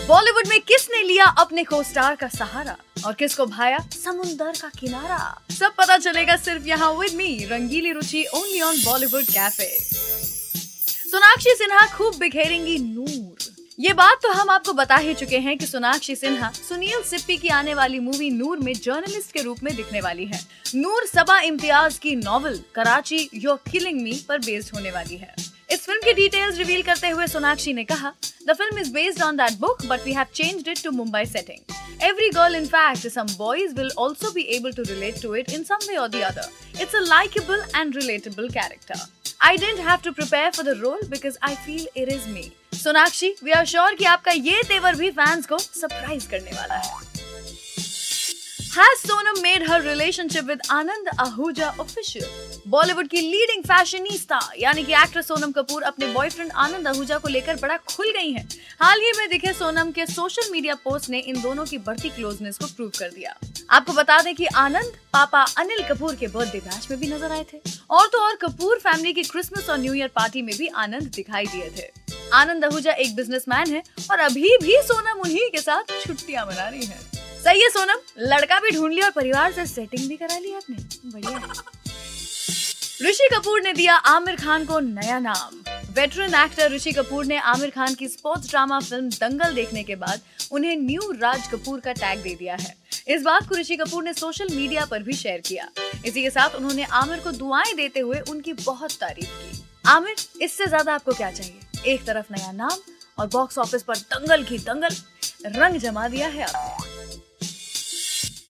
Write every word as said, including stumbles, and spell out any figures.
बॉलीवुड में किसने लिया अपने को स्टार का सहारा और किसको भाया समुंदर का किनारा, सब पता चलेगा सिर्फ यहाँ विद मी रंगीली Ruchi only on Bollywood cafe. Sonakshi Sinha खूब बिखेरेंगी नूर। ये बात तो हम आपको बता ही चुके हैं कि सोनाक्षी सिन्हा सुनील सिप्पी की आने वाली मूवी नूर में जर्नलिस्ट के रूप में दिखने वाली है। नूर सबा इम्तियाज की novel Karachi you're killing me पर बेस्ड होने वाली है। इस फिल्म की डिटेल्स रिवील करते हुए सोनाक्षी ने कहा, The film is based on that book, but we have changed it to Mumbai setting. Every girl, in fact, some boys will also be able to relate to it in some way or the other. It's a likable and relatable character. I didn't have to prepare for the role because I feel it is me. Sonakshi, we are sure कि आपका ये तेवर भी fans को surprise करने वाला है। Has Sonam made her relationship with Anand Ahuja official? Bollywood की लीडिंग फैशनिस्टा यानी कि एक्ट्रेस सोनम कपूर अपने बॉयफ्रेंड आनंद आहूजा को लेकर बड़ा खुल गई हैं। हाल ही में दिखे सोनम के सोशल मीडिया पोस्ट ने इन दोनों की बढ़ती क्लोजनेस को प्रूव कर दिया। आपको बता दें कि आनंद पापा अनिल कपूर के बर्थडे बैच में भी नजर आए थे और तो और कपूर फैमिली की क्रिसमस और न्यू ईयर पार्टी में भी आनंद दिखाई दिए थे। आनंद आहूजा एक बिजनेसमैन है और अभी भी सोनम उन्हीं के साथ छुट्टियां मना रही है। सही है सोनम, लड़का भी ढूंढ लिया और परिवार से सेटिंग भी करा ली आपने, बढ़िया है। ऋषि कपूर ने दिया आमिर खान को नया नाम। वेटरन एक्टर ऋषि कपूर ने आमिर खान की स्पोर्ट्स ड्रामा फिल्म दंगल देखने के बाद उन्हें न्यू राज कपूर का टैग दे दिया है। इस बात को ऋषि कपूर ने सोशल मीडिया पर भी शेयर किया। इसी के साथ उन्होंने आमिर को दुआएं देते हुए उनकी बहुत तारीफ की। आमिर, इससे ज्यादा आपको क्या चाहिए? एक तरफ नया नाम और बॉक्स ऑफिस पर दंगल की दंगल, रंग जमा दिया है आपने।